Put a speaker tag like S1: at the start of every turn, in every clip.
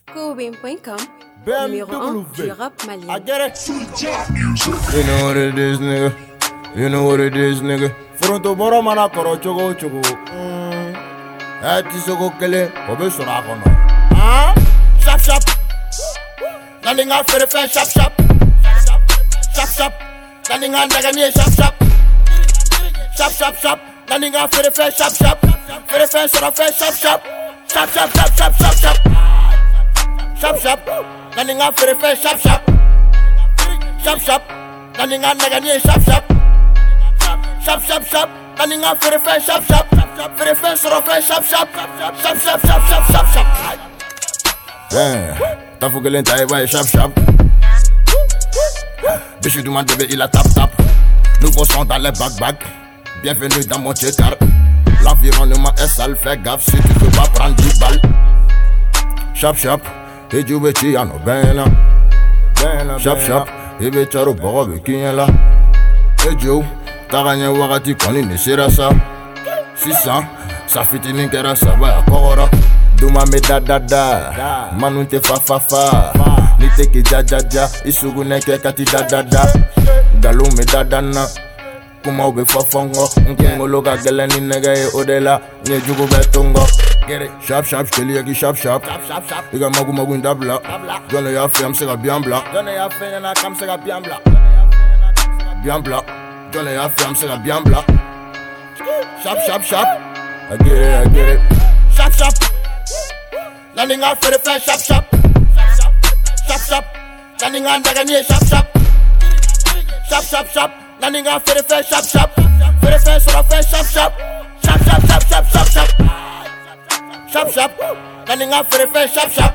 S1: Koobin.com,
S2: BMW.
S1: numéro 1 du rap malien.
S2: I get it. You know what it is, nigga. You know what it is, nigga. Fronto boro mana koro chogo chogo. Tisoko kele, obe sora kono. Shap shap. Naninga fere fe shap shap. Shap shap. Naninga ndagani shap shap. Shap shap shap. Naninga fere fe shap shap. Fere fe sora fe shap shap. Shap shap shap shap shap shap. Shap shap. Naninga fere fe shap shap. Shap shap. Naninga ndagani shap shap. Shap shap shap. Naninga fere fe shap shap. Fere fe sora fe shap shap. Shap shap shap shap shap shap. T'as que l'intérêt va shap shap. Bichou du bébé il a tap tap. Nouveau son dans les back. Bienvenue dans mon checker. L'environnement est sale, fais gaffe si tu veux pas prendre 10 balles. Shap shap, et tu veux t'y en ben. Shap shap, et tu as le bord de qui est là. Et Joe, t'as gagné Warati Koni Nishira ça. 600, ça fait une guerre, ça va à Kora. Duma me da, manu te fa. Nite ki ja, isugu neke kati da. Galo me na. Kuma ube fafongo, nkingolo ka geleni nega e odela. Nye jugu betongo. Get it. Shap shap, steli yaki shap. Iga magu indabla. Jone ya fe amsega bien bla. Jone ya fe yana kamsega bien bla. Jone ya fe amsega bien bla. Shap. I get it. Shap. Naninga fere fe shap. Shap. Naninga ndagani shap. Shap. Naninga fere fe shap. Fere fe sora fe shap. Shap. Naninga fere fe shap.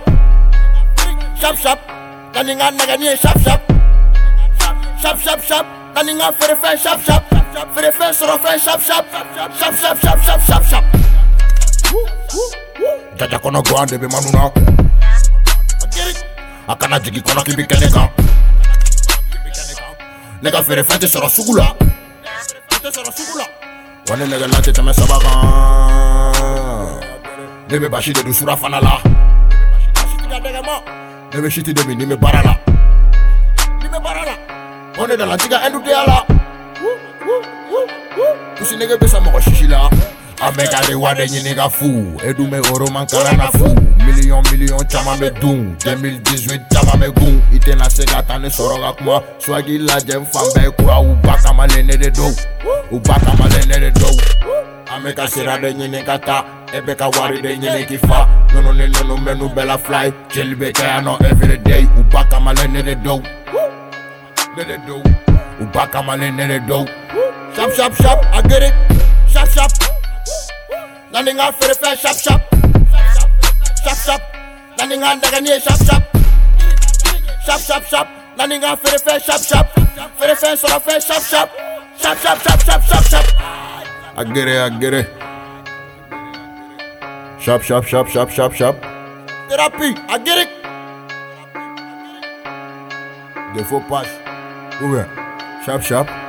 S2: Naninga ndagani shap. Shap. Naninga fere fe shap. Fere fe sora fe shap. Shap. Jaja kono gwande be manuna. Akana jigi kono kibi keneka. Nega fere fete sora sugula. Wane nega lante teme sabaga. Nebe bashi de dusura fanala. Nebe shiti de mi nime barala. Wane da lantiga endu de ala. Pusi nege besa moko shishila. Ameka de wade nye nega fou. Edu me oro mankara na fou. Million chama me doun. 2018 chama me goun. Ite na sega tane soroga kuma. Swagi la jem fambe kura. Ubaka malene de do. Ameka sera de nye nega ta. Ebeka wari de nye negi fa. Nono menu bella fly. Chilbe kaya no everyday. Ubaka malene de do. Ubaka malene de do. Shap, I get it. Shap. Naninga fere fe shap. Naninga ndagani shap. Shap. Naninga fere fe shap. Fere fe sora fe shap. Shap. I get it. Shap. Thérapie, I get it. Des faux pages. Ouvert. Shap.